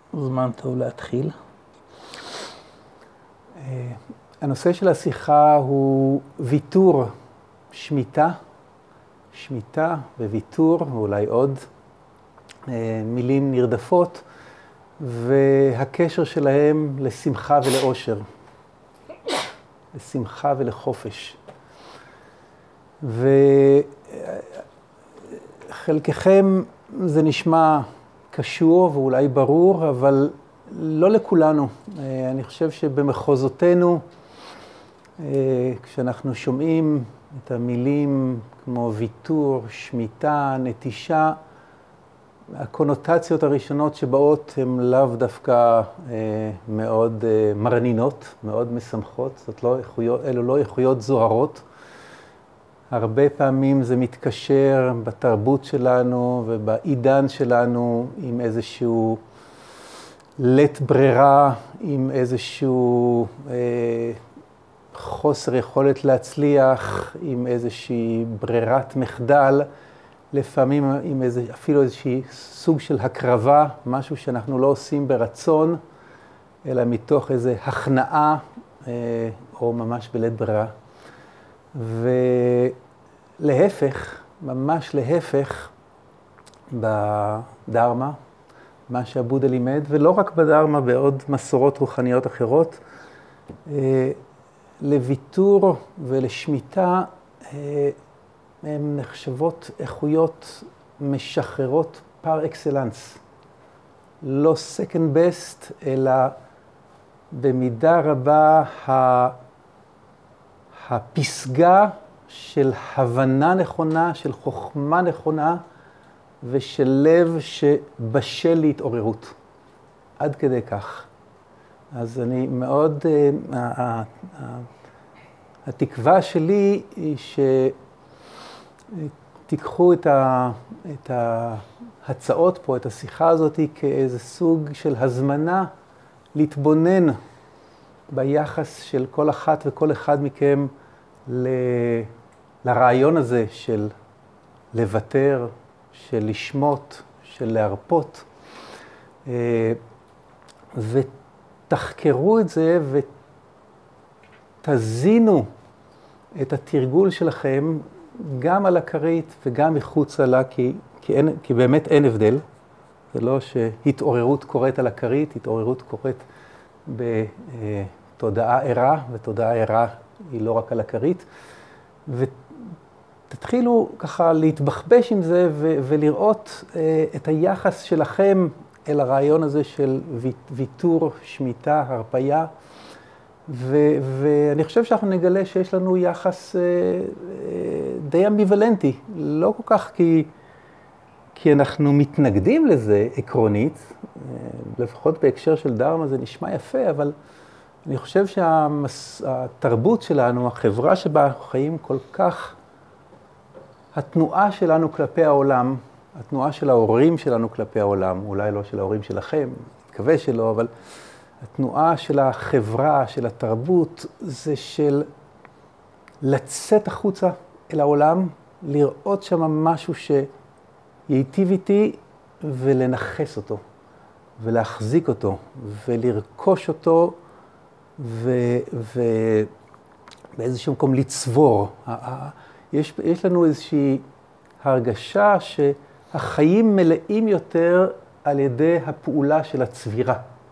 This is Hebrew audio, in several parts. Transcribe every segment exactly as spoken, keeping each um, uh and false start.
זמן טוב להתחיל. הנושא של השיחה הוא ויתור, שמיטה, שמיטה וויתור, ואולי עוד מילים נרדפות, והקשר שלהם לשמחה ולאושר, לשמחה ולחופש. וחלקכם זה נשמע קשור ואולי ברור, אבל לא לכולנו. אני חושב שבמחוזותינו, כשאנחנו שומעים את המילים כמו ויתור, שמיטה, נטישה, הקונוטציות הראשונות שבאות הן לאו דווקא מאוד מרנינות, מאוד משמחות. זאת לא איכויות, אלו לא איכויות זוהרות. הרבה פעמים זה מתקשר בתרבות שלנו ובעידן שלנו עם איזשהו לית ברירה, עם איזשהו אה, חוסר יכולת להצליח, עם איזושהי ברירת מחדל, לפעמים עם איזה, אפילו איזושהי סוג של הקרבה, משהו שאנחנו לא עושים ברצון, אלא מתוך איזו הכנעה אה, או ממש בלית ברירה. ולהפך, ממש להפך, בדרמה, מה שהבודה לימד, ולא רק בדרמה, בעוד מסורות רוחניות אחרות, לוויתור ולשמיטה הן נחשבות איכויות משחררות פר אקסלנס. לא second best, אלא במידה רבה הפסגה של הבנה נכונה, של חוכמה נכונה, ושל לב שבשל להתעוררות. עד כדי כך. אז אני מאוד, התקווה שלי היא שתיקחו את ההצעות פה, את השיחה הזאת, כאיזה סוג של הזמנה להתבונן ביחס של כל אחת וכל אחד מכם לרעיון הזה של לוותר, של לשמות, של להרפות, ותחקרו את זה ותזינו את התרגול שלכם גם על הכרית וגם מחוץ לה, כי, כי, אין, כי באמת אין הבדל. זה לא שהתעוררות קורית על הכרית, התעוררות קורית בתודעה ערה, ותודעה ערה היא לא רק על הכרית. ו... תתחילו ככה להתבחבש עם זה ו- ולראות אה, את היחס שלכם אל הרעיון הזה של ויתור, שמיטה, הרפיה. ו- ואני חושב שאנחנו נגלה שיש לנו יחס אה, אה, די אמביוולנטי. לא כל כך כי, כי אנחנו מתנגדים לזה עקרונית, אה, לפחות בהקשר של דרמה זה נשמע יפה, אבל אני חושב שהתרבות שלנו, החברה שבה אנחנו חיים כל כך, התנועה שלנו כלפי העולם, התנועה של ההורים שלנו כלפי העולם, אולי לא של ההורים שלכם, מקווה שלא, אבל התנועה של החברה, של התרבות, זה של לצאת החוצה אל העולם, לראות שם משהו שייטיב איתי ולנחס אותו, ולהחזיק אותו, ולרכוש אותו, ובאיזשהו מקום לצבור. יש, יש לנו איזושהי הרגשה שהחיים מלאים יותר על ידי הפעולה של הצבירה.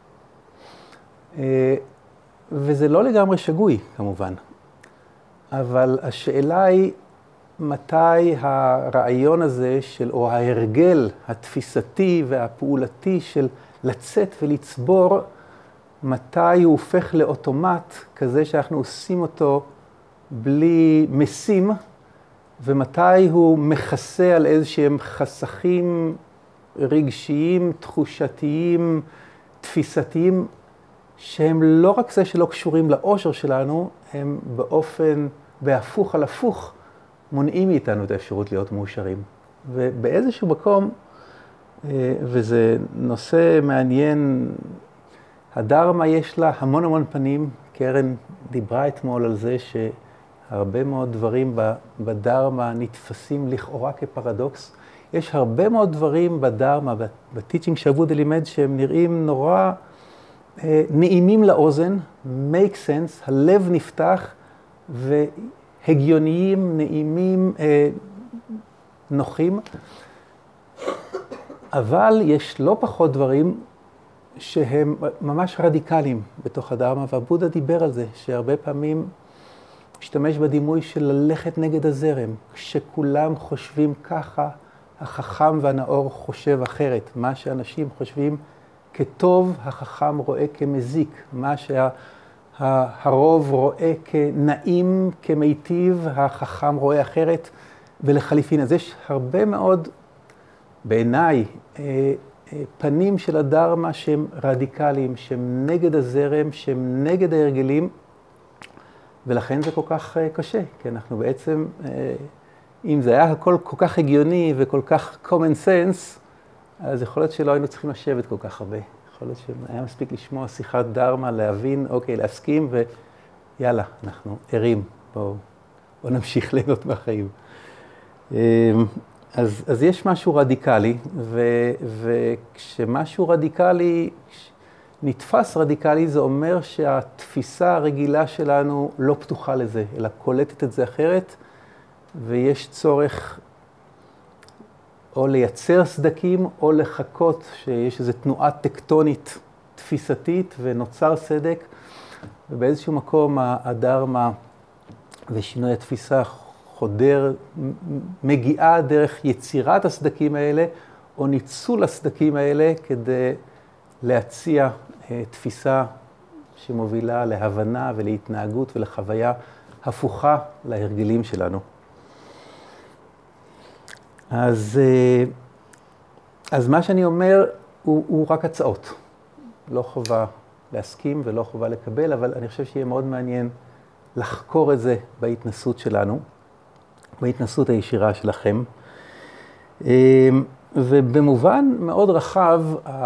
וזה לא לגמרי שגוי, כמובן. אבל השאלה היא, מתי הרעיון הזה של, או ההרגל התפיסתי והפעולתי של לצאת ולצבור, מתי הוא הופך לאוטומט כזה שאנחנו עושים אותו בלי משים, ומתי הוא מכסה על איזשהם חסכים רגשיים, תחושתיים, תפיסתיים, שהם לא רק זה שלא קשורים לאושר שלנו, הם באופן, בהפוך על הפוך, מונעים מאיתנו את האפשרות להיות מאושרים. ובאיזשהו מקום, וזה נושא מעניין, הדרמה יש לה המון המון פנים. קרן דיברה אתמול על זה שהרבה מאוד דברים בדרמה נתפסים לכאורה כפרדוקס. יש הרבה מאוד דברים בדרמה, בטיצ'ינג שעבוד לימד, שהם נראים נורא אה, נעימים לאוזן, make sense, הלב נפתח, והגיוניים, נעימים, אה, נוחים. אבל יש לא פחות דברים שהם ממש רדיקליים בתוך הדרמה, והבודה דיבר על זה, שהרבה פעמים משתמש בדימוי של ללכת נגד הזרם. כשכולם חושבים ככה, החכם והנאור חושב אחרת. מה שאנשים חושבים כטוב, החכם רואה כמזיק. מה שהרוב רואה כנעים, כמיטיב, החכם רואה אחרת. ולחליפין, אז יש הרבה מאוד, בעיניי, פנים של הדרמה שהם רדיקליים, שהם נגד הזרם, שהם נגד ההרגלים, ולכן זה כל כך קשה, כי אנחנו בעצם, אם זה היה הכל כל כך הגיוני וכל כך common sense, אז יכול להיות שלא היינו צריכים לשבת כל כך הרבה. יכול להיות שהיה מספיק לשמוע שיחת דרמה, להבין, אוקיי, להסכים, ויאללה, אנחנו ערים, בואו בוא נמשיך ליהנות מהחיים. אז, אז יש משהו רדיקלי, ו, וכשמשהו רדיקלי, נתפס רדיקלי, זה אומר שהתפיסה הרגילה שלנו לא פתוחה לזה, אלא קולטת את זה אחרת, ויש צורך או לייצר סדקים, או לחכות שיש איזו תנועה טקטונית תפיסתית, ונוצר סדק, ובאיזשהו מקום הדרמה ושינוי התפיסה חודר, מגיעה דרך יצירת הסדקים האלה, או ניצול הסדקים האלה כדי להציע אה, תפיסה שמובילה להבנה ולהתנהגות ולחוויה הפוכה להרגלים שלנו. אז, אה, אז מה שאני אומר הוא, הוא רק הצעות. לא חובה להסכים ולא חובה לקבל, אבל אני חושב שיהיה מאוד מעניין לחקור את זה בהתנסות שלנו. בהתנסות הישירה שלכם. ובמובן מאוד רחב,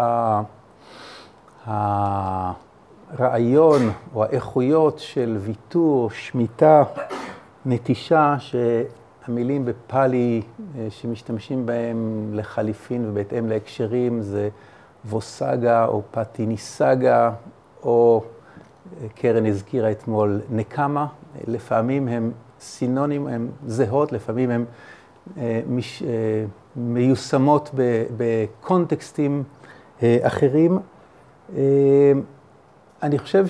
הרעיון או האיכויות של ויתור, שמיטה, נטישה, שהמילים בפאלי שמשתמשים בהם לחליפין ובהתאם להקשרים, זה ווסגה או פטיניסגה, או קרן הזכירה אתמול נקמה. לפעמים הם סינונים, הן זהות, לפעמים הן אה, מש, אה, מיושמות ב, בקונטקסטים אה, אחרים. אה, אני חושב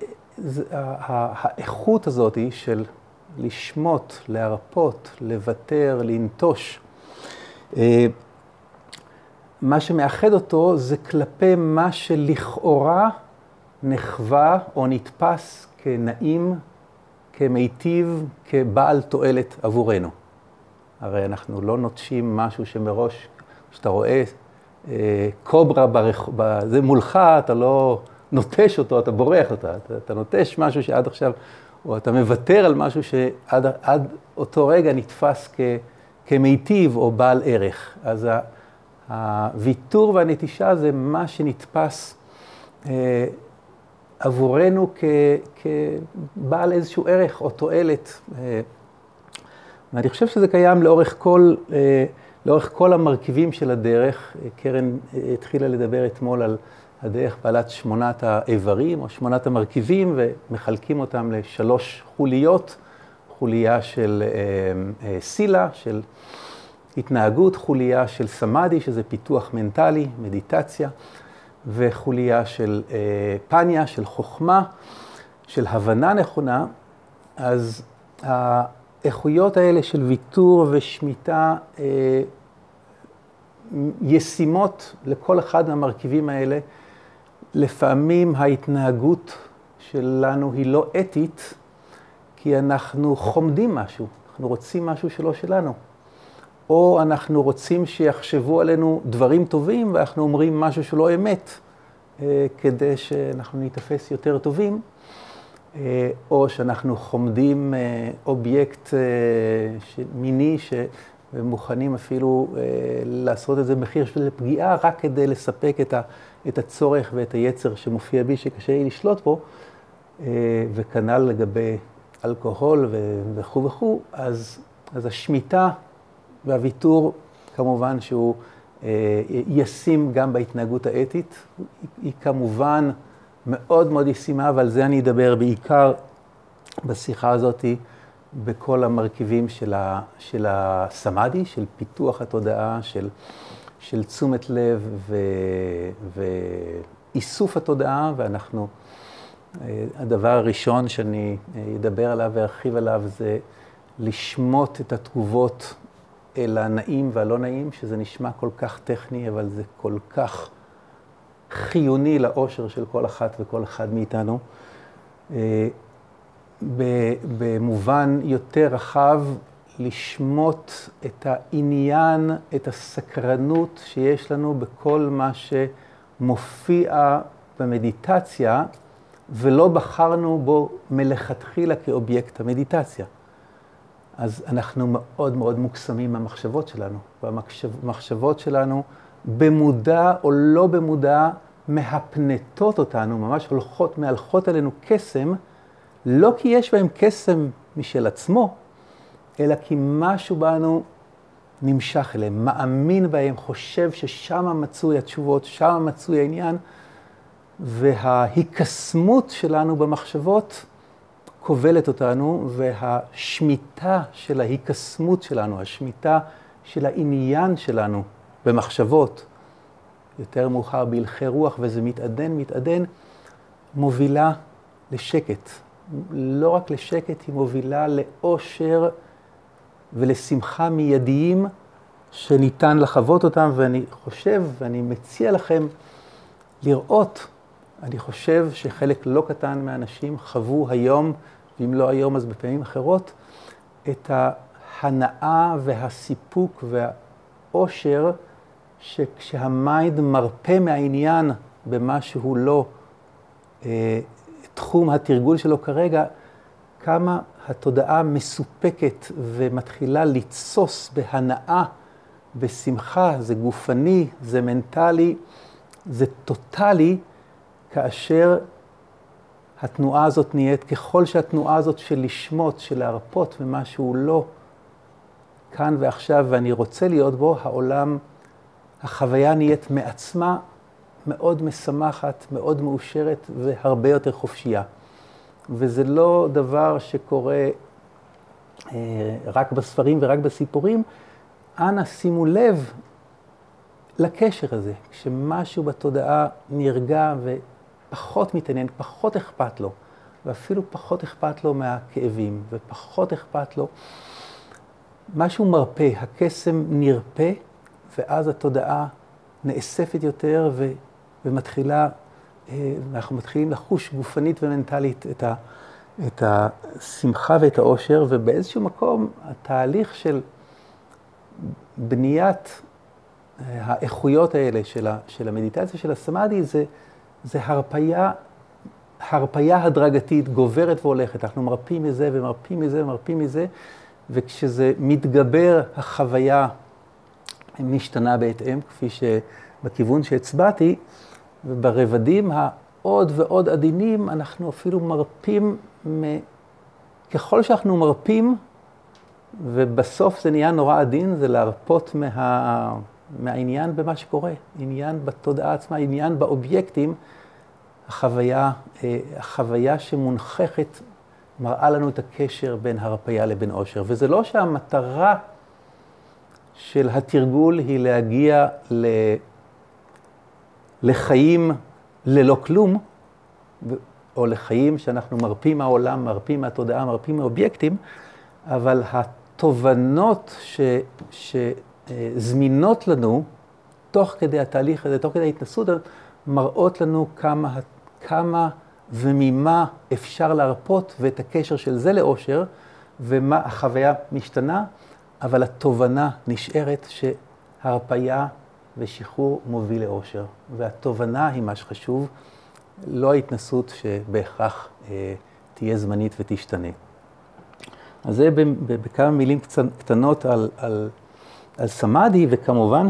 שהאיכות הזאת של לשמות, להרפות, לוותר, לנטוש, אה, מה שמאחד אותו זה כלפי מה שלכאורה נחווה או נתפס כנעים, כמיטיב, כבעל תועלת עבורנו. הרי אנחנו לא נוטשים משהו שמראש, כשאתה רואה אה, קוברה ברח... זה מולך, אתה לא נוטש אותו, אתה בורח אותה. אתה, אתה נוטש משהו שעד עכשיו, או אתה מוותר על משהו שעד עד אותו רגע נתפס כ, כמיטיב או בעל ערך. אז הוויתור והנטישה זה מה שנתפס אה, עבורנו כ, כבעל איזשהו ערך או תועלת. ואני חושב שזה קיים לאורך כל, לאורך כל המרכיבים של הדרך. קרן התחילה לדבר אתמול על הדרך בעלת שמונת האיברים או שמונת המרכיבים, ומחלקים אותם לשלוש חוליות. חוליה של סילה, של התנהגות, חוליה של סמאדי, שזה פיתוח מנטלי, מדיטציה, וחוליה של אה, פניה, של חוכמה, של הבנה נכונה. אז האיכויות האלה של ויתור ושמיטה אה, ישימות לכל אחד מהמרכיבים האלה. לפעמים ההתנהגות שלנו היא לא אתית, כי אנחנו חומדים משהו, אנחנו רוצים משהו שלא שלנו. או אנחנו רוצים שיחשבו עלינו דברים טובים, ואנחנו אומרים משהו שלא אמת, כדי שאנחנו ניתפס יותר טובים, או שאנחנו חומדים אובייקט מיני, ומוכנים אפילו לעשות את זה במחיר של פגיעה, רק כדי לספק את הצורך ואת היצר שמופיע בי, שקשה לי לשלוט בו, וכנ"ל לגבי אלכוהול וכו' וכו'. אז, אז השמיטה והוויתור כמובן שהוא ישים גם בהתנהגות האתית. היא כמובן מאוד מאוד ישימה, אבל זה אני אדבר בעיקר בשיחה הזאת, בכל המרכיבים של, ה, של הסמאדי, של פיתוח התודעה, של, של תשומת לב ו, ואיסוף התודעה, ואנחנו, הדבר הראשון שאני אדבר עליו וארחיב עליו זה לשמוט את התגובות אל הנעים והלא נעים, שזה נשמע כל כך טכני, אבל זה כל כך חיוני לאושר של כל אחת וכל אחד מאיתנו. במובן יותר רחב, לשמוט את העניין, את הסקרנות שיש לנו בכל מה שמופיע במדיטציה, ולא בחרנו בו מלכתחילה כאובייקט המדיטציה. אז אנחנו מאוד מאוד מוקסמים מהמחשבות שלנו, והמחשבות שלנו במודע או לא במודע מהפנטות אותנו, ממש הולכות, מהלכות עלינו קסם, לא כי יש בהם קסם משל עצמו, אלא כי משהו בנו נמשך אליהם, מאמין בהם, חושב ששם מצוי התשובות, שם מצוי העניין, וההיקסמות שלנו במחשבות כובלת אותנו, והשמיטה של ההיקסמות שלנו, השמיטה של העניין שלנו במחשבות, יותר מאוחר בהלכי רוח, וזה מתעדן, מתעדן, מובילה לשקט. לא רק לשקט, היא מובילה לאושר ולשמחה מיידיים שניתן לחוות אותם, ואני חושב, ואני מציע לכם לראות, אני חושב שחלק לא קטן מהאנשים חוו היום, ואם לא היום אז בפעמים אחרות, את ההנאה והסיפוק והאושר שכשהמיינד מרפא מהעניין במה שהוא לא אה, תחום התרגול שלו כרגע, כמה התודעה מסופקת ומתחילה לתסוס בהנאה, בשמחה, זה גופני, זה מנטלי, זה טוטלי, כאשר התנועה הזאת נהיית, ככל שהתנועה הזאת של לשמות, של להרפות ומשהו לא כאן ועכשיו ואני רוצה להיות בו, העולם, החוויה נהיית מעצמה מאוד משמחת, מאוד מאושרת והרבה יותר חופשייה. וזה לא דבר שקורה אה, רק בספרים ורק בסיפורים. אנא שימו לב לקשר הזה, כשמשהו בתודעה נרגע ופחות מתעניין, פחות אכפת לו, ואפילו פחות אכפת לו מהכאבים, ופחות אכפת לו, משהו מרפא, הקסם נרפא, ואז התודעה נאספת יותר ו, ומתחילה, אנחנו מתחילים לחוש גופנית ומנטלית את, ה, את השמחה ואת האושר, ובאיזשהו מקום התהליך של בניית האיכויות האלה של, ה, של המדיטציה של הסמאדי, זה, זה הרפיה, הרפיה הדרגתית, גוברת והולכת. אנחנו מרפים מזה ומרפים מזה ומרפים מזה, וכשזה מתגבר, החוויה משתנה בהתאם, כפי שבכיוון שהצבעתי, וברבדים העוד ועוד עדינים, אנחנו אפילו מרפים, מ... ככל שאנחנו מרפים, ובסוף זה נהיה נורא עדין, זה להרפות מה... מהעניין במה שקורה, עניין בתודעה עצמה, עניין באובייקטים, החוויה, החוויה שמונחכת מראה לנו את הקשר בין הרפיה לבין אושר. וזה לא שהמטרה של התרגול היא להגיע ל... לחיים ללא כלום, או לחיים שאנחנו מרפים מהעולם, מרפים מהתודעה, מרפים מהאובייקטים, אבל התובנות ש... שזמינות לנו, תוך כדי התהליך הזה, תוך כדי ההתנסות, מראות לנו כמה, כמה וממה אפשר להרפות, ואת הקשר של זה לאושר, ומה החוויה משתנה, אבל התובנה נשארת שהרפיה ושחרור מוביל לאושר. והתובנה היא מה שחשוב, לא ההתנסות שבהכרח אה, תהיה זמנית ותשתנה. אז זה בכמה מילים קטנות על, על, על סמאדי, וכמובן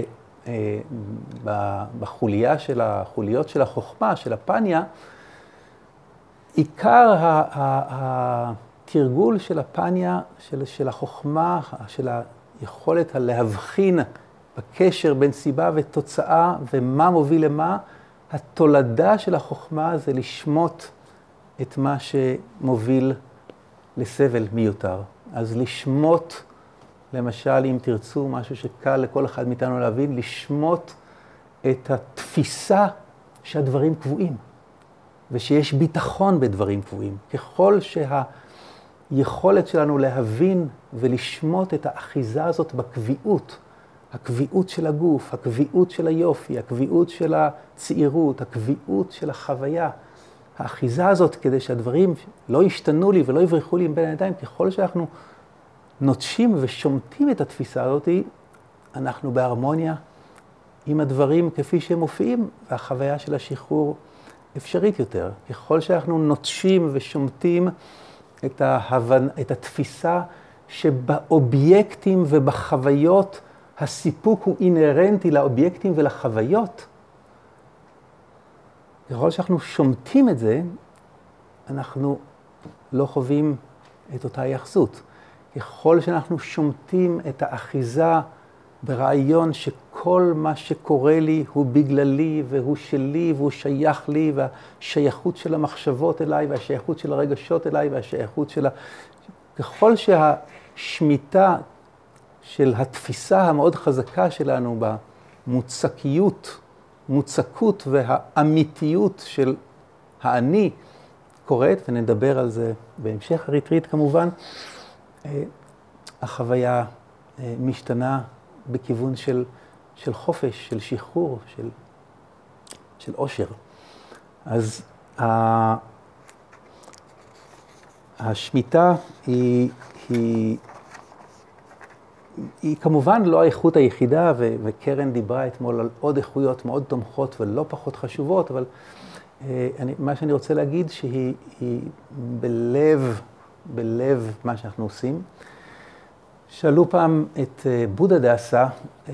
שבחוליה של החוליות של החוכמה, של הפניה, עיקר התרגול של הפניה, של, של החוכמה, של היכולת להבחין בקשר בין סיבה ותוצאה ומה מוביל למה, התולדה של החוכמה זה לשמוט את מה שמוביל לסבל מיותר. אז לשמוט, למשל, אם תרצו, משהו שקל לכל אחד מאיתנו להבין, לשמוט את התפיסה שהדברים קבועים, ושיש ביטחון בדברים קבועים. ככל שהיכולת שלנו להבין ולשמוט את האחיזה הזאת בקביעות, הקביעות של הגוף, הקביעות של היופי, הקביעות של הצעירות, הקביעות של החוויה, האחיזה הזאת כדי שהדברים לא ישתנו לי ולא יברחו לי בין הידיים, ככל שאנחנו נוטשים ושומטים את התפיסה הזאת, אנחנו בהרמוניה עם הדברים כפי שהם מופיעים, והחוויה של השחרור אפשרית יותר. ככל שאנחנו נוטשים ושומטים את, ההבנ... את התפיסה שבאובייקטים ובחוויות הסיפוק הוא אינרנטי לאובייקטים ולחוויות, ככל שאנחנו שומטים את זה, אנחנו לא חווים את אותה יחסות. ככל שאנחנו שומטים את האחיזה ברעיון שכל מה שקורה לי הוא בגללי והוא שלי והוא שייך לי, והשייכות של המחשבות אליי והשייכות של הרגשות אליי והשייכות של ה... ככל שהשמיטה של התפיסה המאוד חזקה שלנו במוצקיות, מוצקות והאמיתיות של האני קורית, ונדבר על זה בהמשך הריטריט כמובן, החוויה משתנה בכיוון של, של חופש, של שחרור, של, של עושר. אז ה, השמיטה היא, היא, היא כמובן לא האיכות היחידה, ו, וקרן דיברה אתמול על עוד איכויות מאוד תומכות ולא פחות חשובות, אבל אני, מה שאני רוצה להגיד שהיא היא בלב, בלב מה שאנחנו עושים. שאלו פעם את בודה דאסה,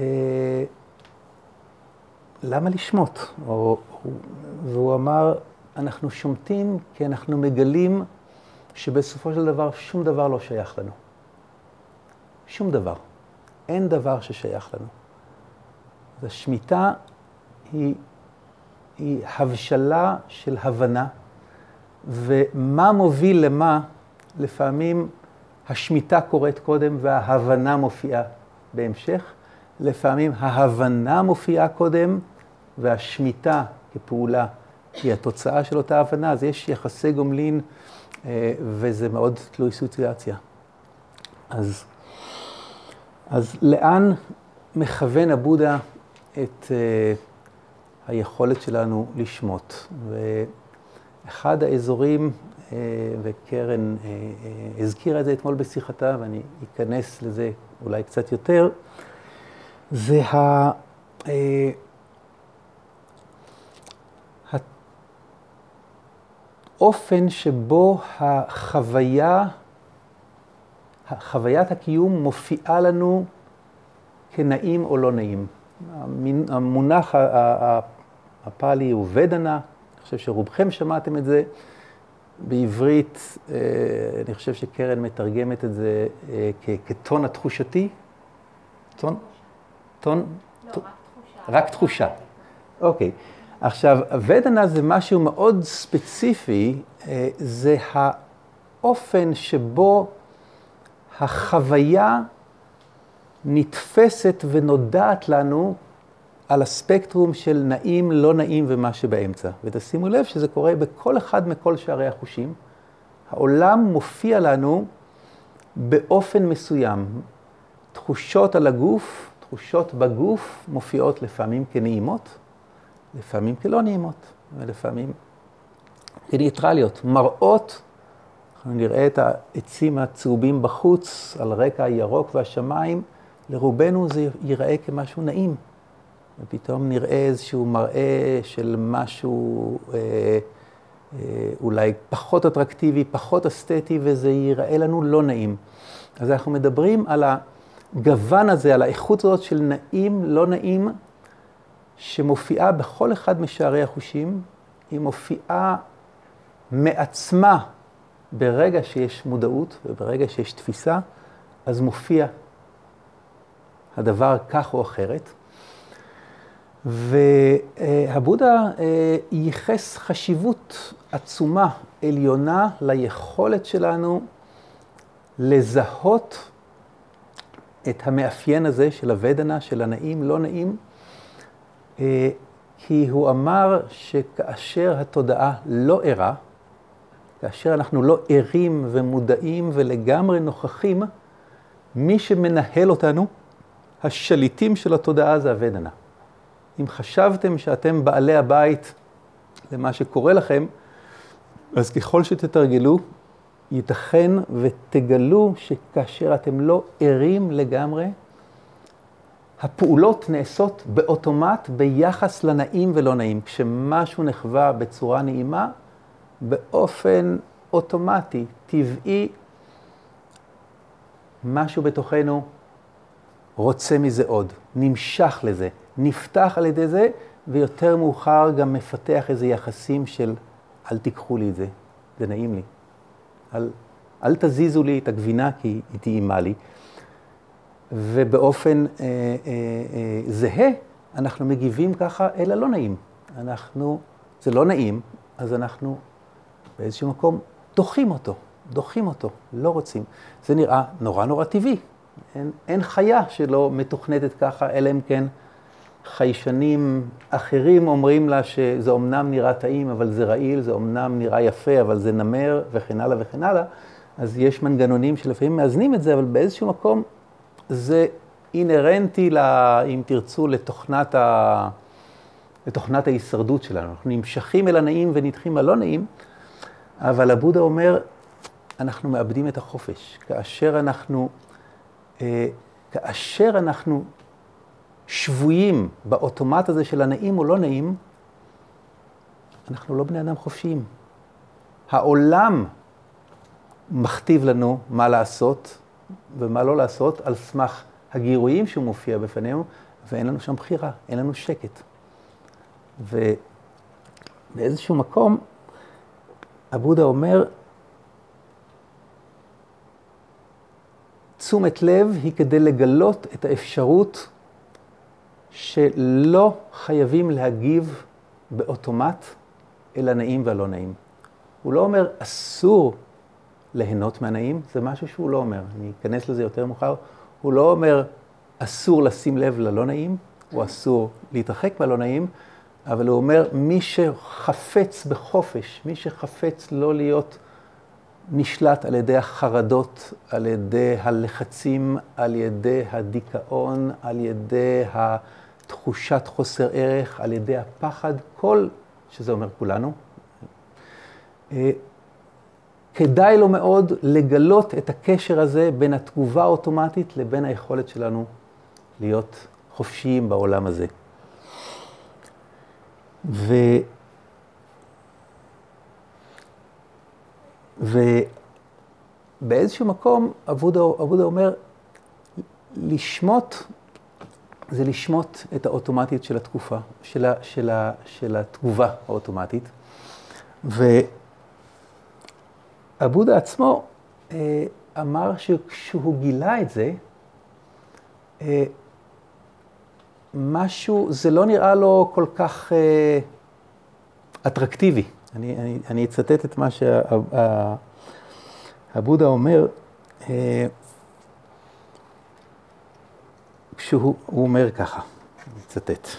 למה לשמוט? או, והוא אמר, אנחנו שומטים כי אנחנו מגלים שבסופו של דבר שום דבר לא שייך לנו. שום דבר. אין דבר ששייך לנו. אז השמיטה היא, היא הבשלה של הבנה, ומה מוביל למה, לפעמים השמיטה קורית קודם וההבנה מופיעה בהמשך. לפעמים ההבנה מופיעה קודם והשמיטה כפעולה היא התוצאה של אותה הבנה. אז יש יחסי גומלין וזה מאוד תלוי סיטואציה. אז, אז לאן מכוון הבודה את uh, היכולת שלנו לשמוט? ואחד האזורים, uh, וקרן uh, uh, הזכירה את זה אתמול בשיחתה, ואני אכנס לזה אולי קצת יותר, זה ה... Uh, האופן שבו החוויה, חוויית הקיום מופיעה לנו כנעים או לא נעים. המונח הפאלי הוא ודנה, אני חושב שרובכם שמעתם את זה. בעברית, אני חושב שקרן מתרגמת את זה כטון התחושתי. טון? טון? לא, רק תחושה. רק תחושה. אוקיי. עכשיו, ודנה זה משהו מאוד ספציפי, זה האופן שבו החוויה נתפסת ונודעת לנו על הספקטרום של נעים, לא נעים ומה שבאמצע. ותשימו לב שזה קורה בכל אחד מכל שערי החושים. העולם מופיע לנו באופן מסוים. תחושות על הגוף, תחושות בגוף מופיעות לפעמים כנעימות, לפעמים כלא נעימות, ולפעמים כניטרליות. מראות, אנחנו נראה את העצים הצהובים בחוץ, על רקע הירוק והשמיים, לרובנו זה ייראה כמשהו נעים. ופתאום נראה איזשהו מראה של משהו אה, אה, אולי פחות אטרקטיבי, פחות אסתטי, וזה ייראה לנו לא נעים. אז אנחנו מדברים על הגוון הזה, על האיכות הזאת של נעים, לא נעים, שמופיעה בכל אחד משערי החושים. היא מופיעה מעצמה ברגע שיש מודעות וברגע שיש תפיסה, אז מופיע הדבר כך או אחרת. והבודה ייחס חשיבות עצומה, עליונה, ליכולת שלנו לזהות את המאפיין הזה של הוודנה, של הנעים, לא נעים, כי הוא אמר שכאשר התודעה לא ערה, כאשר אנחנו לא ערים ומודעים ולגמרי נוכחים, מי שמנהל אותנו, השליטים של התודעה זה הוודנה. אם חשבתם שאתם בעלי הבית למה שקורה לכם, אז ככל שתתרגלו, ייתכן ותגלו שכאשר אתם לא ערים לגמרי, הפעולות נעשות באוטומט ביחס לנעים ולא נעים. כשמשהו נחווה בצורה נעימה, באופן אוטומטי, טבעי, משהו בתוכנו רוצה מזה עוד, נמשך לזה, נפתח על ידי זה, ויותר מאוחר גם מפתח איזה יחסים של אל תיקחו לי את זה, זה נעים לי. אל, אל תזיזו לי את הגבינה כי היא טעימה לי. ובאופן אה, אה, אה, זהה, אנחנו מגיבים ככה אל הלא נעים. אנחנו, זה לא נעים, אז אנחנו באיזשהו מקום דוחים אותו, דוחים אותו, לא רוצים. זה נראה נורא נורא טבעי. אין, אין חיה שלא מתוכנתת ככה, אלא אם כן חיישנים אחרים אומרים לה שזה אומנם נראה טעים, אבל זה רעיל, זה אומנם נראה יפה, אבל זה נמר וכן הלאה וכן הלאה. אז יש מנגנונים שלפעמים מאזנים את זה, אבל באיזשהו מקום זה אינרנטי, לה, אם תרצו, לתוכנת, ה... לתוכנת ההישרדות שלנו. אנחנו נמשכים אל הנעים ונדחים הלא נעים, אבל הבודה אומר, אנחנו מאבדים את החופש. כאשר אנחנו, כאשר אנחנו שבויים באוטומט הזה של הנעים או לא נעים, אנחנו לא בני אדם חופשיים. העולם מכתיב לנו מה לעשות ומה לא לעשות על סמך הגירויים שהוא מופיע בפנינו, ואין לנו שם בחירה, אין לנו שקט. ובאיזשהו מקום, הבודה אומר, תשומת לב היא כדי לגלות את האפשרות שלא חייבים להגיב באוטומט אל הנעים והלא נעים. הוא לא אומר אסור ליהנות מהנעים, זה משהו שהוא לא אומר. אני אכנס לזה יותר מאוחר. הוא לא אומר אסור לשים לב ללא נעים, או אסור להתרחק מהלא נעים, אבל הוא אומר מי שחפץ בחופש, מי שחפץ לא להיות נשלט על ידי החרדות, על ידי הלחצים, על ידי הדיכאון, על ידי התחושת חוסר ערך, על ידי הפחד, כל שזה אומר כולנו. כדאי לו מאוד לגלות את הקשר הזה בין התגובה האוטומטית לבין היכולת שלנו להיות חופשיים בעולם הזה. ו... ובאיזשהו מקום, הבודה, הבודה אומר, לשמות, זה לשמות את האוטומטיות של התקופה, של, ה, של, ה, של התגובה האוטומטית. והבודה עצמו אה, אמר שכשהוא גילה את זה, אה, משהו, זה לא נראה לו כל כך אה, אטרקטיבי. אני, אני, אני אצטט את מה שהבודה אומר, אה, כשהוא אומר ככה, אני אצטט.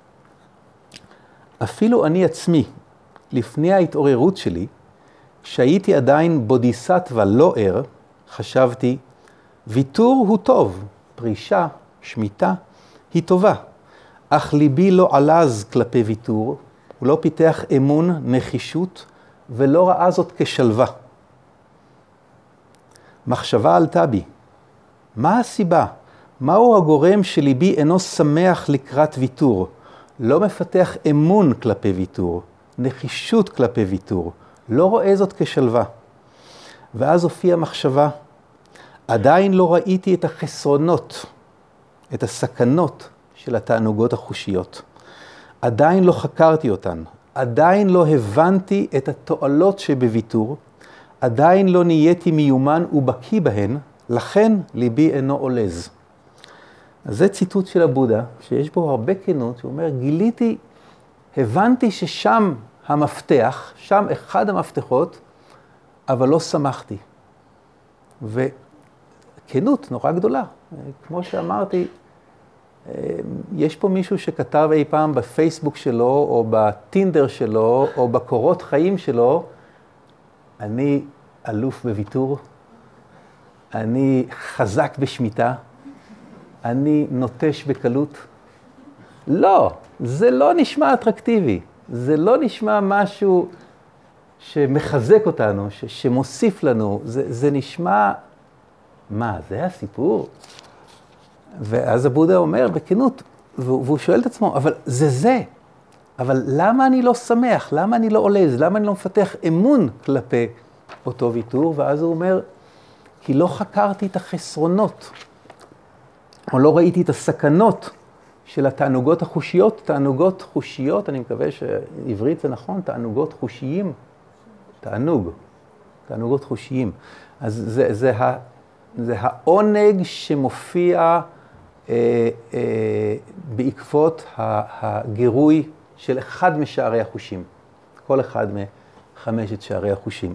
אפילו אני עצמי, לפני ההתעוררות שלי, שהייתי עדיין בודיסטווה לא ער, חשבתי, ויתור הוא טוב, פרישה, שמיטה, היא טובה, אך ליבי לא עלז כלפי ויתור, הוא לא פיתח אמון, נחישות, ולא ראה זאת כשלווה. מחשבה עלתה בי, מה הסיבה? מהו הגורם שליבי אינו שמח לקראת ויתור? לא מפתח אמון כלפי ויתור, נחישות כלפי ויתור, לא רואה זאת כשלווה. ואז הופיעה מחשבה, עדיין לא ראיתי את החסרונות, את הסכנות של התענוגות החושיות. עדיין לא חקרתי אותן, עדיין לא הבנתי את התועלות שבוויתור, עדיין לא נהייתי מיומן ובקיא בהן, לכן ליבי אינו עולז. אז זה ציטוט של הבודה, שיש בו הרבה כנות, שהוא אומר, גיליתי, הבנתי ששם המפתח, שם אחד המפתחות, אבל לא שמחתי. וכנות נורא גדולה. כמו שאמרתי, יש פה מישהו שכתב אי פעם בפייסבוק שלו, או בטינדר שלו, או בקורות חיים שלו, אני אלוף בוויתור, אני חזק בשמיטה, אני נוטש בקלות. לא, זה לא נשמע אטרקטיבי. זה לא נשמע משהו שמחזק אותנו, ש- שמוסיף לנו. זה, זה נשמע, מה, זה הסיפור? ואז הבודה אומר בכנות, והוא, והוא שואל את עצמו, אבל זה זה. אבל למה אני לא שמח? למה אני לא עולז? למה אני לא מפתח אמון כלפי אותו ויתור? ואז הוא אומר, כי לא חקרתי את החסרונות, או לא ראיתי את הסכנות של התענוגות החושיות. תענוגות חושיות, אני מקווה שעברית זה נכון, תענוגות חושיים. תענוג, תענוגות חושיים. אז זה, זה, ה, זה העונג שמופיע אה, אה, בעקבות הגירוי של אחד משערי החושים. כל אחד מחמשת שערי החושים.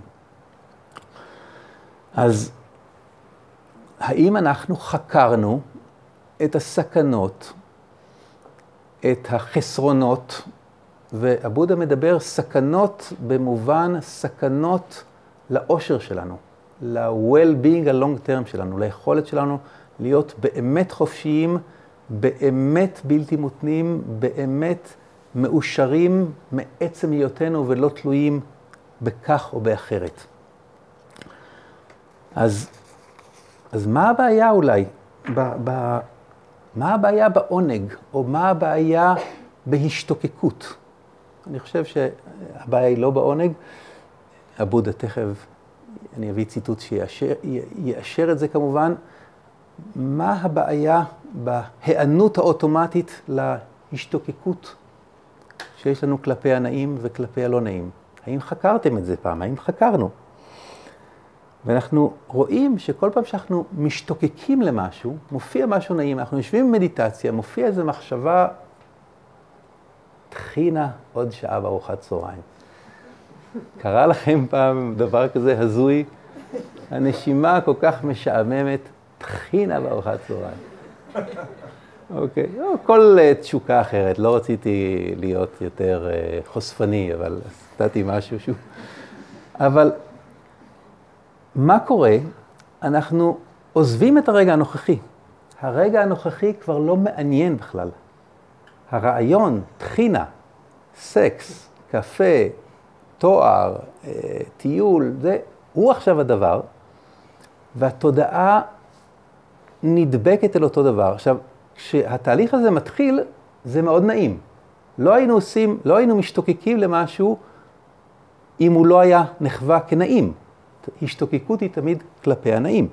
אז האם אנחנו חקרנו את הסכנות, את החסרונות, והבודה מדבר סכנות במובן סכנות לאושר שלנו, ל-well-being ה-long term שלנו, ליכולת שלנו להיות באמת חופשיים, באמת בלתי מותנים, באמת מאושרים מעצם היותנו ולא תלויים בכך או באחרת. אז, אז מה הבעיה אולי? ב, ב, מה הבעיה בעונג, או מה הבעיה בהשתוקקות? אני חושב שהבעיה היא לא בעונג. הבודה תכף, אני אביא ציטוט שיאשר, יאשר את זה כמובן. מה הבעיה בהיענות האוטומטית להשתוקקות שיש לנו כלפי הנעים וכלפי הלא נעים? האם חקרתם את זה פעם? האם חקרנו? ואנחנו רואים שכל פעם שאנחנו משתוקקים למשהו, מופיע משהו נעים, אנחנו יושבים במדיטציה, מופיע איזו מחשבה, תחינה עוד שעה בארוחת צהריים. קרה לכם פעם דבר כזה הזוי? הנשימה כל כך משעממת, תחינה בארוחת צהריים. אוקיי, או כל תשוקה אחרת, לא רציתי להיות יותר חושפני, אבל עשיתי משהו שהוא... אבל מה קורה? אנחנו עוזבים את הרגע הנוכחי. הרגע הנוכחי כבר לא מעניין בכלל. הרעיון, תחינה, סקס, קפה, תואר, טיול, זה, הוא עכשיו הדבר, והתודעה נדבקת אל אותו דבר. עכשיו, כשהתהליך הזה מתחיל, זה מאוד נעים. לא היינו עושים, לא היינו משתוקקים למשהו אם הוא לא היה נחווה כנעים. השתוקקות היא תמיד כלפי הנעים.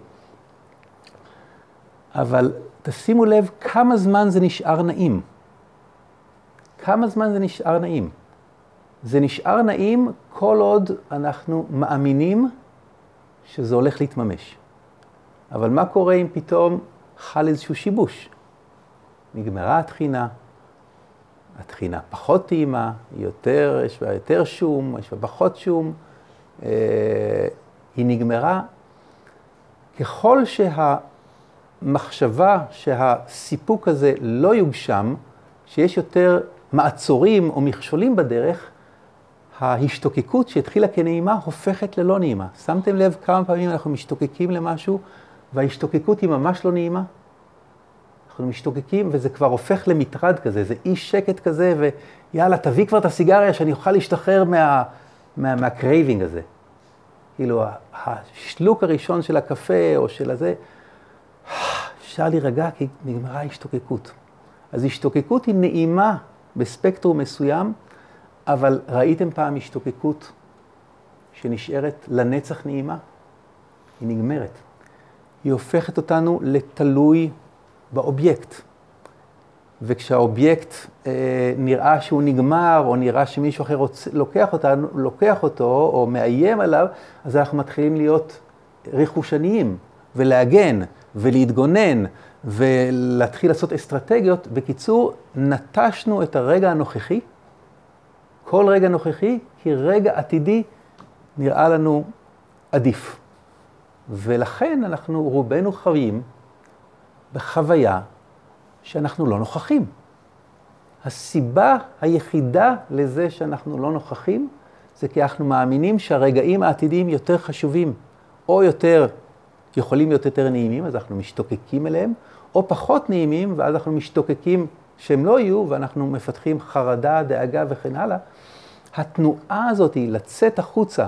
אבל תשימו לב כמה זמן זה נשאר נעים. כמה זמן זה נשאר נעים. זה נשאר נעים כל עוד אנחנו מאמינים שזה הולך להתממש. אבל מה קורה אם פתאום חל איזשהו שיבוש? נגמרה התחינה, התחינה פחות טעימה, יותר, יש בה יותר שום, יש בה פחות שום, אה, היא נגמרה. ככל שהמחשבה שהסיפוק הזה לא יוגשם, שיש יותר מעצורים או מכשולים בדרך, ההשתוקקות שהתחילה כנעימה הופכת ללא נעימה. שמתם לב כמה פעמים אנחנו משתוקקים למשהו, וההשתוקקות היא ממש לא נעימה? אנחנו משתוקקים וזה כבר הופך למטרד כזה, זה אי שקט כזה, ויאללה, תביא כבר את הסיגריה שאני אוכל להשתחרר מה, מה, מהקרייבינג הזה. כאילו, השלוק הראשון של הקפה או של הזה, אפשר להירגע כי נגמרה השתוקקות. אז השתוקקות היא נעימה בספקטרום מסוים, אבל ראיתם פעם השתוקקות שנשארת לנצח נעימה? היא נגמרת. היא הופכת אותנו לתלוי באובייקט. וכשהאובייקט אה, נראה שהוא נגמר, או נראה שמישהו אחר רוצה, לוקח, אותנו, לוקח אותו, או מאיים עליו, אז אנחנו מתחילים להיות רכושניים, ולהגן, ולהתגונן ולהתחיל לעשות אסטרטגיות. בקיצור, נטשנו את הרגע הנוכחי, כל רגע נוכחי, כי רגע עתידי נראה לנו עדיף. ולכן אנחנו רובנו חיים בחוויה שאנחנו לא נוכחים. הסיבה היחידה לזה שאנחנו לא נוכחים, זה כי אנחנו מאמינים שהרגעים העתידיים יותר חשובים, או יותר, יכולים להיות יותר נעימים, אז אנחנו משתוקקים אליהם, או פחות נעימים, ואז אנחנו משתוקקים שהם לא יהיו, ואנחנו מפתחים חרדה, דאגה וכן הלאה. התנועה הזאת היא לצאת החוצה,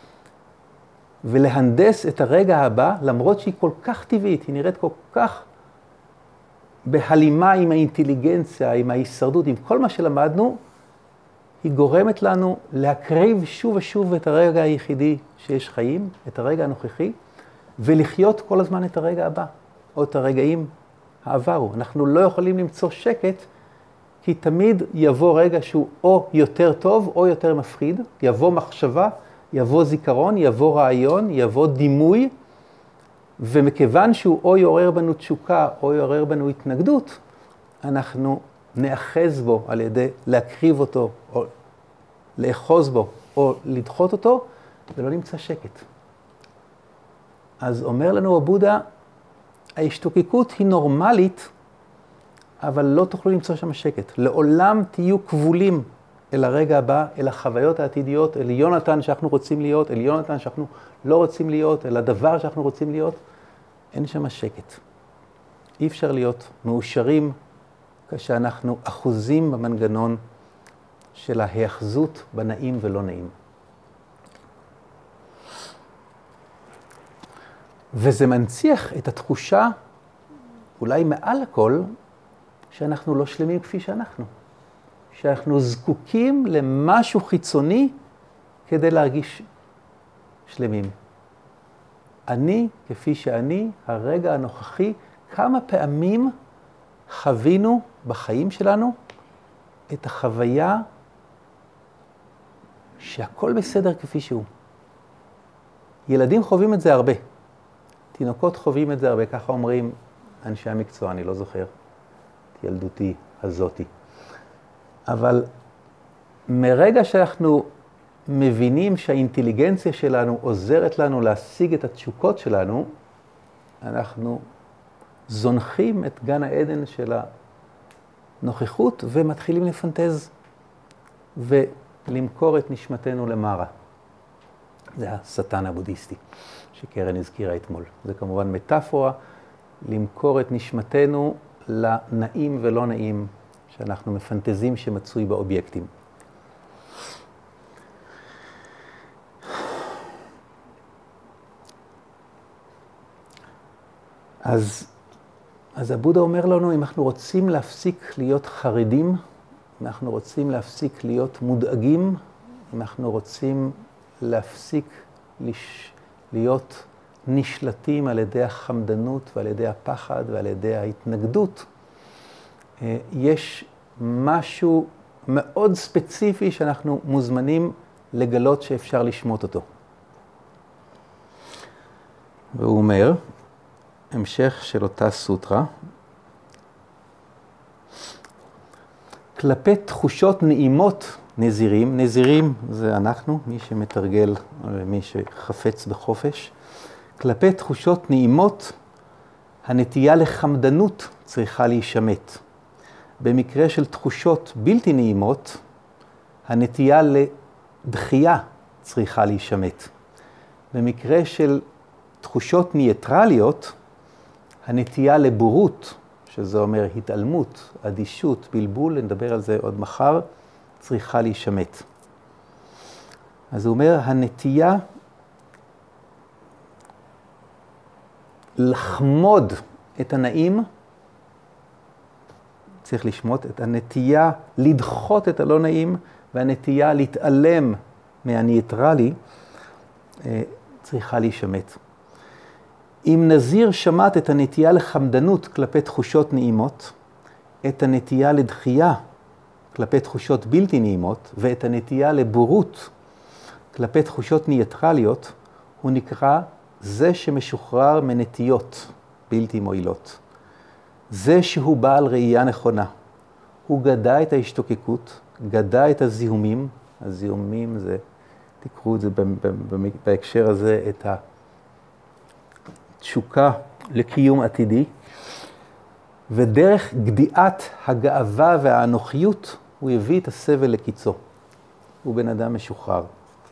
ולהנדס את הרגע הבא, למרות שהיא כל כך טבעית, היא נראית כל כך בהלימה עם האינטליגנציה, עם ההישרדות, עם כל מה שלמדנו, היא גורמת לנו להקריב שוב ושוב את הרגע היחידי שיש חיים, את הרגע הנוכחי, ולחיות כל הזמן את הרגע הבא, או את הרגעים העברו. אנחנו לא יכולים למצוא שקט, כי תמיד יבוא רגע שהוא או יותר טוב או יותר מפחיד, יבוא מחשבה, יבוא זיכרון, יבוא רעיון, יבוא דימוי, ומכיוון שהוא או יעורר בנו תשוקה או יעורר בנו התנגדות, אנחנו נאחז בו על ידי להקריב אותו, או לאחוז בו, או לדחות אותו, ולא נמצא שקט. אז אומר לנו הבודה, ההשתוקקות היא נורמלית, אבל לא תוכלו למצוא שם שקט. לעולם תהיו כבולים אל הרגע הבא, אל החוויות העתידיות, אל יונתן שאנחנו רוצים להיות, אל יונתן שאנחנו לא רוצים להיות, אל הדבר שאנחנו רוצים להיות. אין שם שקט. אי אפשר להיות מאושרים כשאנחנו אחוזים במנגנון של ההאחזות בנעים ולא נעים. וזה מנציח את התחושה, אולי מעל הכל, שאנחנו לא שלמים כפי שאנחנו. שאנחנו זקוקים למשהו חיצוני כדי להרגיש שלמים. אני, כפי שאני, הרגע הנוכחי, כמה פעמים חווינו בחיים שלנו את החוויה שהכל בסדר כפי שהוא. ילדים חווים את זה הרבה. תינוקות חווים את זה הרבה, ככה אומרים אנשי המקצוע, אני לא זוכר, את ילדותי הזאתי. אבל מרגע שאנחנו מבינים שהאינטליגנציה שלנו עוזרת לנו להשיג את התשוקות שלנו, אנחנו זונחים את גן העדן של הנוכחות ומתחילים לפנטז ולמכור את נשמתנו למערה. זה השטן הבודהיסטי שקרן הזכירה אתמול. זה כמובן מטאפורה, למכור את נשמתנו לנעים ולא נעים שאנחנו מפנטזים שמצוי באובייקטים. אז, אז הבודה אומר לנו, אם אנחנו רוצים להפסיק להיות חרדים, אם אנחנו רוצים להפסיק להיות מודאגים, אם אנחנו רוצים להפסיק לש... להיות נשלטים על ידי החמדנות ועל ידי הפחד ועל ידי ההתנגדות, יש משהו מאוד ספציפי שאנחנו מוזמנים לגלות שאפשר לשמות אותו. והוא אומר, המשך של אותה סוטרה, כלפי תחושות נעימות נזירים, נזירים זה אנחנו, מי שמתרגל, מי שחפץ בחופש, כלפי תחושות נעימות, הנטייה לחמדנות צריכה להישמט. במקרה של תחושות בלתי נעימות, הנטייה לדחייה צריכה להישמט. במקרה של תחושות ניטרליות, הנטייה לבורות, שזה אומר התעלמות, אדישות, בלבול, נדבר על זה עוד מחר, צריכה להישמט. אז הוא אומר, הנטייה לחמוד את הנעים, צריך לשמות את הנטייה לדחות את הלא נעים, והנטייה להתעלם מהניטרלי, צריכה להישמט. אם נזיר שמט את הנטייה לחמדנות כלפי תחושות נעימות, את הנטייה לדחייה כלפי תחושות בלתי נעימות, ואת הנטייה לבורות כלפי תחושות ניטרליות, הוא נקרא זה שמשוחרר מנטיות. בלתי מועילות. זה שהוא בעל ראייה נכונה. הוא גדע את ההשתוקקות, גדע את הזיהומים. הזיהומים זה, תקראו את זה בהקשר הזה, את התשוקה לקיום עתידי. ודרך גדיעת הגאווה והאנוכיות, הוא הביא את הסבל לקיצו. הוא בן אדם משוחרר.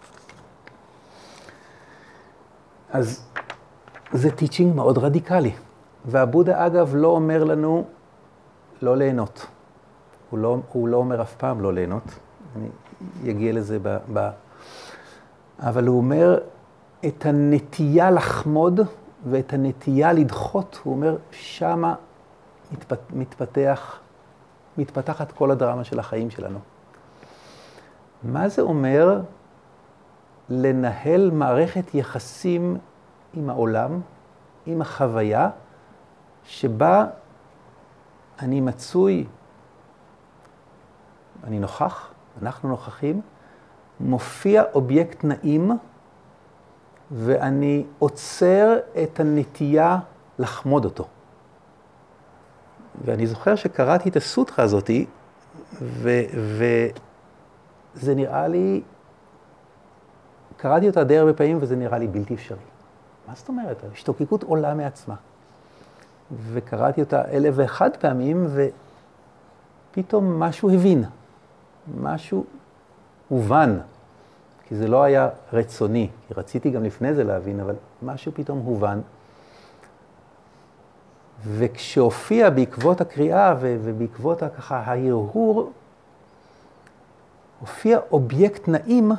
אז זה טיצ'ינג מאוד רדיקלי. והבודה אגב לא אומר לנו לא ליהנות. הוא לא, הוא לא אומר אף פעם לא ליהנות. אני אגיע לזה ב... ב... אבל הוא אומר את הנטייה לחמוד ואת הנטייה לדחות. הוא אומר שמה מתפת... מתפתח, מתפתחת כל הדרמה של החיים שלנו. מה זה אומר לנהל מערכת יחסים עם העולם, עם החוויה, שבה אני מצוי, אני נוכח, אנחנו נוכחים, מופיע אובייקט נעים, ואני עוצר את הנטייה לחמוד אותו. ואני זוכר שקראתי את הסוטרה הזאת, ו... וזה נראה לי, קראתי אותה די הרבה פעמים, וזה נראה לי בלתי אפשרי. מה זאת אומרת? השתוקקות עולה מעצמה. וקראתי אותה אלף ואחת פעמים, ופתאום משהו הבין. משהו הובן. כי זה לא היה רצוני. כי רציתי גם לפני זה להבין, אבל משהו פתאום הובן. וכשהופיע בעקבות הקריאה ובעקבות ככה ההרהור, הופיע אובייקט נעים,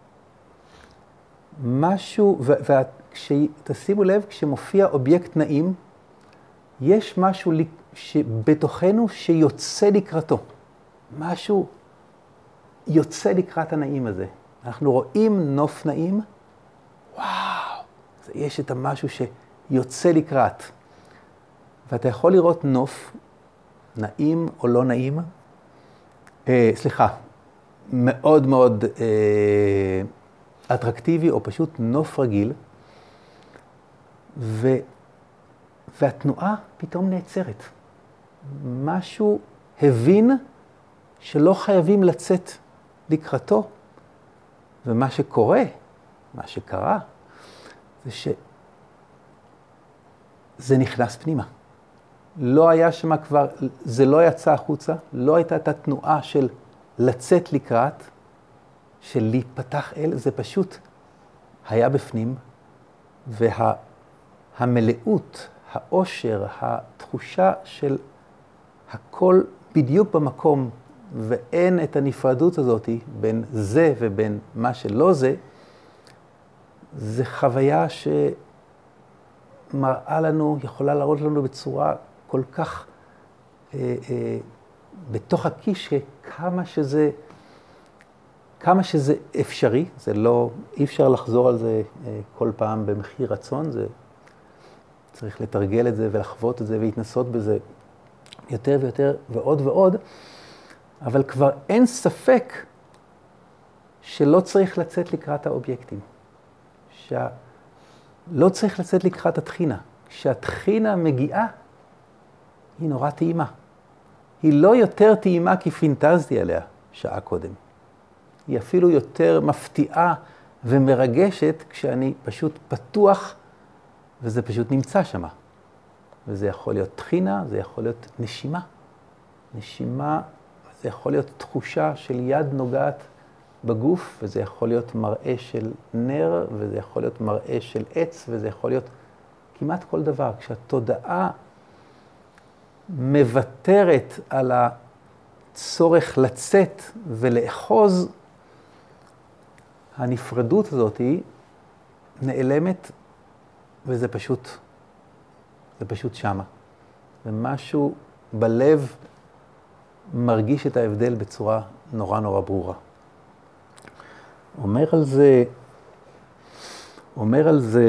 משהו, וכשתשימו לב, כשמופיע אובייקט נעים, יש משהו שבתוכנו שיוצא לקראתו. משהו יוצא לקראת הנעים הזה. אנחנו רואים נוף נעים, וואו, יש את המשהו שיוצא לקראת. ואתה יכול לראות נוף, נעים או לא נעים, אה, סליחה, מאוד מאוד אה, אטרקטיבי או פשוט נוף רגיל, ו, והתנועה פתאום נעצרת. משהו הבין שלא חייבים לצאת לקראתו, ומה שקורה, מה שקרה, זה שזה נכנס פנימה. לא היה שמה כבר, זה לא יצא החוצה, לא הייתה את התנועה של לצאת לקראת, של להיפתח אל, זה פשוט היה בפנים, והמלאות, האושר, התחושה של הכל בדיוק במקום, ואין את הנפרדות הזאת בין זה ובין מה שלא זה, זה חוויה שמראה לנו, יכולה להראות לנו בצורה כל כך אה, אה, בתוך הקיש, כמה שזה, כמה שזה אפשרי, זה לא, אי אפשר לחזור על זה אה, כל פעם במחיר רצון, זה צריך לתרגל את זה ולחוות את זה ולהתנסות בזה יותר ויותר ועוד ועוד, אבל כבר אין ספק שלא צריך לצאת לקראת האובייקטים. שלא צריך לצאת לקראת התחינה. כשהתחינה מגיעה, היא נורא טעימה. היא לא יותר טעימה כי פינטזתי עליה שעה קודם. היא אפילו יותר מפתיעה ומרגשת כשאני פשוט פתוח וזה פשוט נמצא שמה. וזה יכול להיות תחינה, זה יכול להיות נשימה. נשימה, זה יכול להיות תחושה של יד נוגעת בגוף, וזה יכול להיות מראה של נר, וזה יכול להיות מראה של עץ, וזה יכול להיות כמעט כל דבר. כשהתודעה מוותרת על הצורך לצאת ולאחוז, הנפרדות הזאת היא נעלמת, וזה פשוט, זה פשוט שמה. ומשהו בלב מרגיש את ההבדל בצורה נורא נורא ברורה. אומר על זה, אומר על זה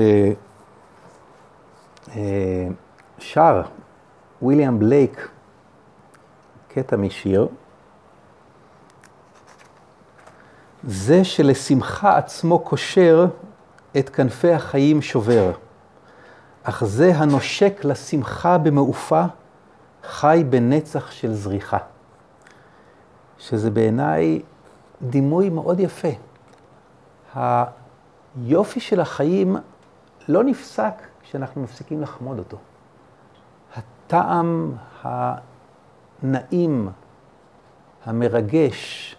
אה, שר, וויליאם בלייק, קטע משיר, זה שלשמחה עצמו קושר את כנפי החיים שובר. אך זה הנושק לשמחה במעופה, חי בנצח של זריחה. שזה בעיניי דימוי מאוד יפה. היופי של החיים לא נפסק כשאנחנו מפסיקים לחמוד אותו. הטעם הנעים, המרגש,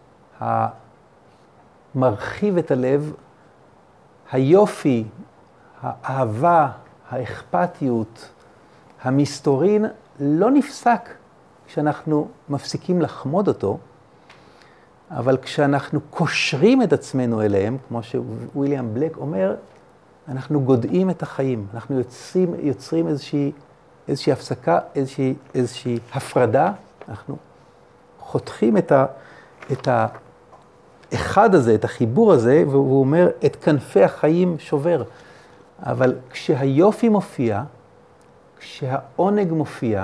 המרחיב את הלב, היופי, האהבה, האכפתיות, המסתורין, לא נפסק כשאנחנו מפסיקים לחמוד אותו, אבל כשאנחנו קושרים את עצמנו אליהם, כמו שוויליאם בלק אומר, אנחנו גודעים את החיים, אנחנו יוצרים, יוצרים איזושהי, איזושהי הפסקה, איזושהי, איזושהי הפרדה, אנחנו חותכים את ה, את האחד הזה, את החיבור הזה, והוא אומר, את כנפי החיים שובר. אבל כשהיופי מופיע, כשהעונג מופיע,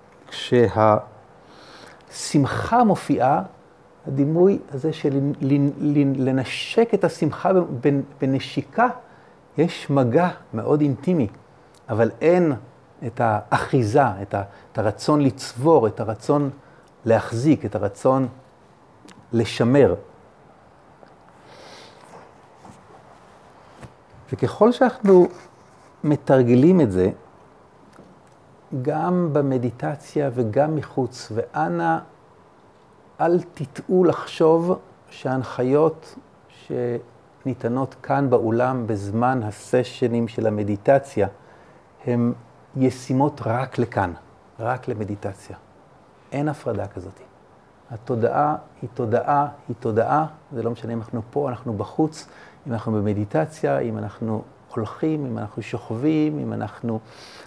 כשהשמחה מופיעה, הדימוי הזה של לנשק את השמחה בנשיקה, יש מגע מאוד אינטימי, אבל אין את האחיזה, את הרצון לצבור, את הרצון להחזיק, את הרצון לשמר. וככל שאנחנו מתרגלים את זה, גם במדיטציה וגם מחוץ, ואנא אל תטעו לחשוב שההנחיות שניתנות כאן באולם בזמן הסשנים של המדיטציה, הן ישימות רק לכאן, רק למדיטציה. אין הפרדה כזאת. התודעה היא תודעה, היא תודעה, זה לא משנה אם אנחנו פה, אנחנו בחוץ, אם אנחנו במדיטציה, אם אנחנו הולכים, אם אנחנו שוכבים, אם אנחנו...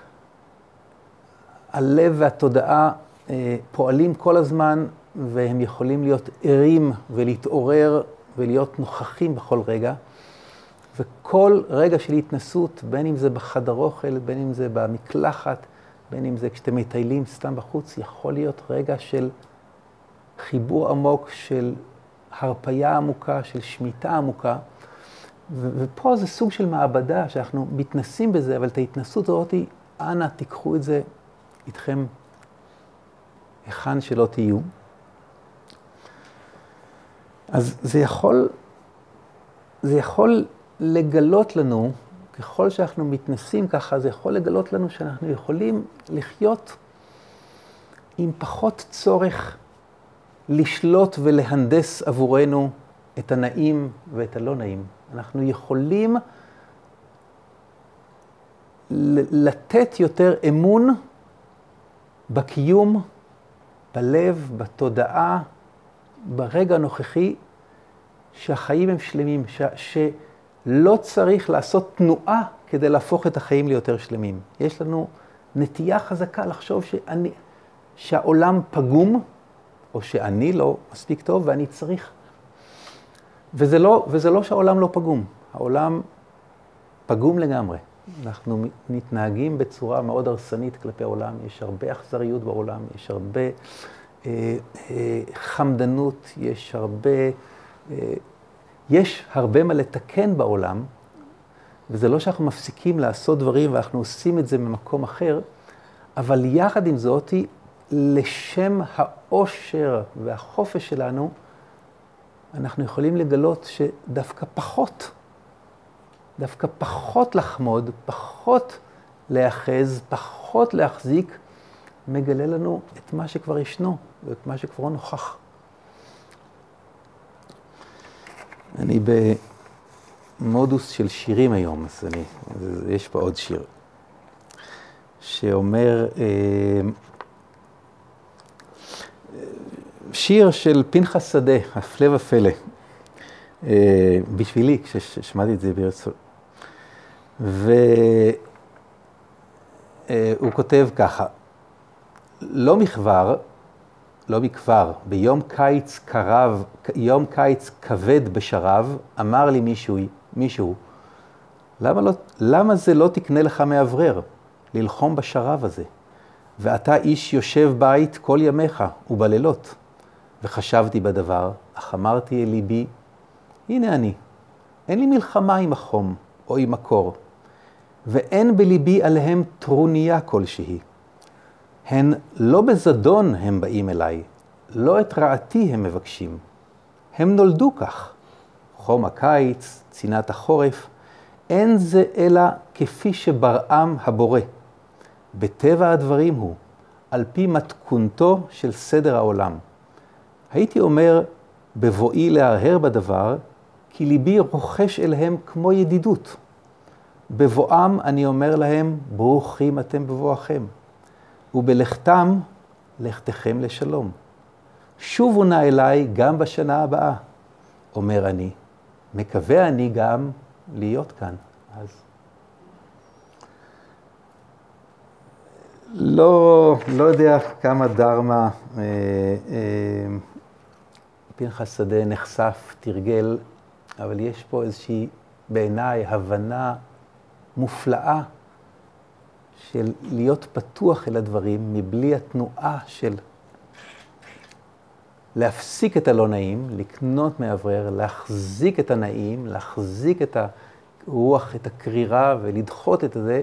הלב והתודעה אה, פועלים כל הזמן, והם יכולים להיות ערים ולהתעורר ולהיות נוכחים בכל רגע. וכל רגע של התנסות, בין אם זה בחדר אוכל, בין אם זה במקלחת, בין אם זה כשאתם מטיילים סתם בחוץ, יכול להיות רגע של חיבור עמוק, של הרפיה עמוקה, של שמיטה עמוקה. ו- ופה זה סוג של מעבדה שאנחנו מתנסים בזה, אבל את ההתנסות הזאת, אנא תיקחו את זה איתכם היכן שלא תהיו. אז זה יכול, זה יכול לגלות לנו, ככל שאנחנו מתנסים ככה, זה יכול לגלות לנו שאנחנו יכולים לחיות עם פחות צורך לשלוט ולהנדס עבורנו את הנעים ואת הלא נעים. אנחנו יכולים לתת יותר אמון בקיום, בלב, בתודעה, ברגע הנוכחי, שהחיים הם שלמים, ש... שלא צריך לעשות תנועה כדי להפוך את החיים ליותר שלמים. יש לנו נטייה חזקה לחשוב שאני, שהעולם פגום, או שאני לא מספיק טוב ואני צריך. וזה לא, וזה לא שהעולם לא פגום. העולם פגום לגמרי. אנחנו מתנהגים בצורה מאוד הרסנית כלפי העולם. יש הרבה אכזריות בעולם, יש הרבה אה, אה, חמדנות, יש הרבה, אה, יש הרבה מה לתקן בעולם, וזה לא שאנחנו מפסיקים לעשות דברים ואנחנו עושים את זה ממקום אחר, אבל יחד עם זאת, לשם האושר והחופש שלנו, אנחנו יכולים לגלות שדווקא פחות, דווקא פחות לחמוד, פחות להאחז, פחות להחזיק, מגלה לנו את מה שכבר ישנו, ואת מה שכבר נוכח. אני במודוס של שירים היום, אז אני, יש פה עוד שיר, שאומר, שיר של פנחס שדה, הפלא ופלא, בשבילי, כששמעתי את זה ברצון. והוא כותב ככה, לא מכבר, לא מכבר, ביום קיץ קרב, יום קיץ כבד בשרב, אמר לי מישהו, מישהו, למה, לא, למה זה לא תקנה לך מאוורר, ללחום בשרב הזה? ואתה איש יושב בית כל ימיך ובלילות. וחשבתי בדבר, אך אמרתי אל ליבי, הנה אני, אין לי מלחמה עם החום או עם הקור. ואין בליבי עליהם טרוניה כלשהי. הן לא בזדון הם באים אליי, לא את רעתי הם מבקשים. הם נולדו כך. חום הקיץ, צינת החורף, אין זה אלא כפי שבראם הבורא. בטבע הדברים הוא, על פי מתכונתו של סדר העולם. הייתי אומר, בבואי להרהר בדבר, כי ליבי רוחש אליהם כמו ידידות. בבואם אני אומר להם, ברוכים אתם בבואכם. ובלכתם, לכתכם לשלום. שובו נא אליי גם בשנה הבאה, אומר אני. מקווה אני גם להיות כאן. אז לא, לא יודע כמה דרמה אה, אה, פנחס שדה נחשף, תרגל, אבל יש פה איזושהי, בעיניי, הבנה מופלאה של להיות פתוח אל הדברים, מבלי התנועה של להפסיק את הלא נעים, לקנות מאוורר, להחזיק את הנעים, להחזיק את הרוח, את הקרירה ולדחות את זה.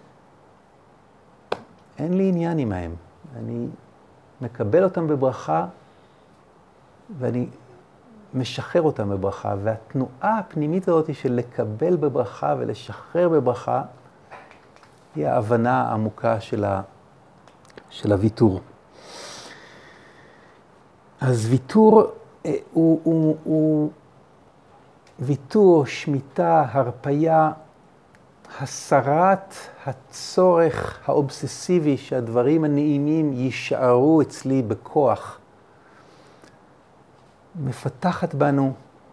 אין לי עניין עמהם. אני מקבל אותם בברכה ואני משחרר אותם בברכה. והתנועה הפנימית הזאת של לקבל בברכה ולשחרר בברכה, היא ההבנה העמוקה של, ה... של הוויתור. אז ויתור הוא, הוא, הוא ויתור, שמיטה, הרפיה, הסרת הצורך האובססיבי שהדברים הנעימים יישארו אצלי בכוח. מפתחת בנו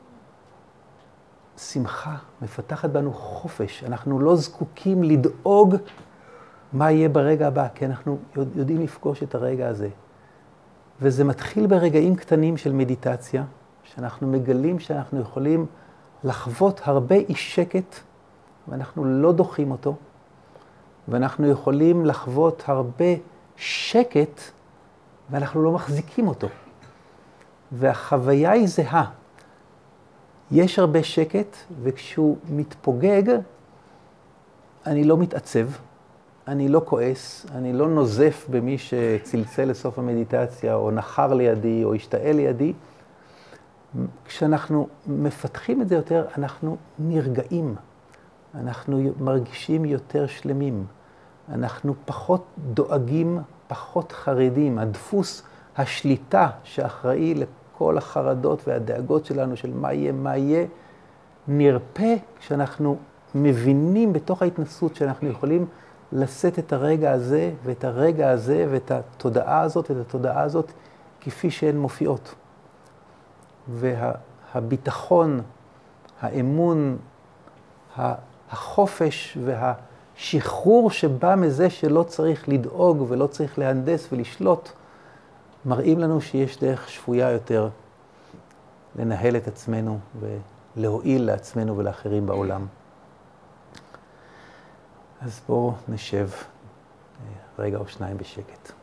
שמחה, מפתחת בנו חופש. אנחנו לא זקוקים לדאוג מה יהיה ברגע הבא, כי אנחנו יודעים לפגוש את הרגע הזה. וזה מתחיל ברגעים קטנים של מדיטציה, שאנחנו מגלים שאנחנו יכולים לחוות הרבה אי שקט, ואנחנו לא דוחים אותו, ואנחנו יכולים לחוות הרבה שקט, ואנחנו לא מחזיקים אותו. והחוויה היא זהה. יש הרבה שקט, וכשהוא מתפוגג, אני לא מתעצב, אני לא כועס, אני לא נוזף במי שצלצל לסוף המדיטציה, או נחר לידי, או השתעל לידי. כשאנחנו מפתחים את זה יותר, אנחנו נרגעים. אנחנו מרגישים יותר שלמים. אנחנו פחות דואגים, פחות חרדים. הדפוס השליטה שאחראי לכל החרדות והדאגות שלנו של מה יהיה, מה יהיה, נרפה כשאנחנו מבינים בתוך ההתנסות שאנחנו יכולים לשאת את הרגע הזה ואת הרגע הזה ואת התודעה הזאת ואת התודעה הזאת כפי שהן מופיעות. והביטחון, האמון, החופש והשחרור שבא מזה שלא צריך לדאוג ולא צריך להנדס ולשלוט, מראים לנו שיש דרך שפויה יותר לנהל את עצמנו ולהועיל לעצמנו ולאחרים בעולם. אז בואו נשב רגע או שניים בשקט.